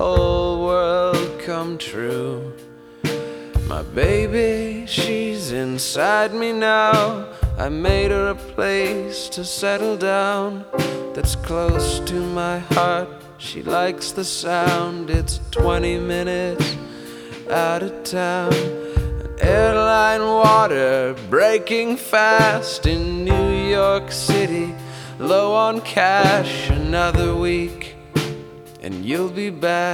whole world come true. My baby, she's inside me now. I made her a place to settle down that's close to my heart. She likes the sound. It's 20 minutes out of town. An airline water breaking fast in New York City. Low on cash, another week and you'll be back.